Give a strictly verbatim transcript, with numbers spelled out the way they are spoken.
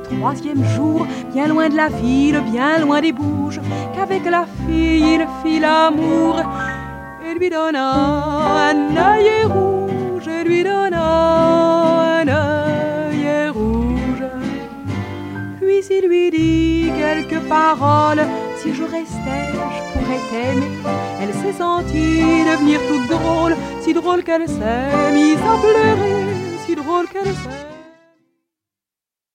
troisième jour, bien loin de la ville, bien loin des bouges, qu'avec la fille il fit l'amour et lui donna un œil rouge, et lui donna un œil rouge. Puis il lui dit quelques paroles, si je restais, je pourrais t'aimer. Elle s'est sentie devenir toute drôle, si drôle qu'elle s'est mise à pleurer, si drôle qu'elle s'est